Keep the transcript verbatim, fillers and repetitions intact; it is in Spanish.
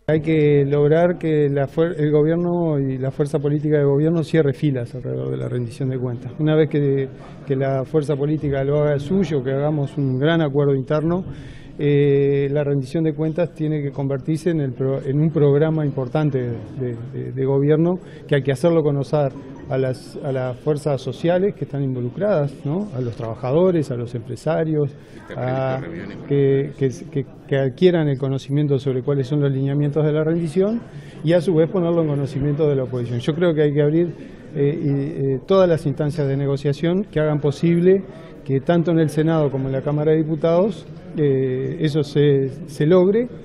Hay que lograr que la el gobierno y la fuerza política de gobierno cierre filas alrededor de la rendición de cuentas. Una vez que, que la fuerza política lo haga suyo, que hagamos un gran acuerdo interno, eh, la rendición de cuentas tiene que convertirse en, el pro, en un programa importante de, de, de gobierno, que hay que hacerlo conocer a las, a las fuerzas sociales que están involucradas, ¿no? A los trabajadores, a los empresarios, a, que, que, que, que adquieran el conocimiento sobre cuáles son los lineamientos de la rendición y a su vez ponerlo en conocimiento de la oposición. Yo creo que hay que abrir eh, eh, todas las instancias de negociación que hagan posible que tanto en el Senado como en la Cámara de Diputados eh, eso se, se logre.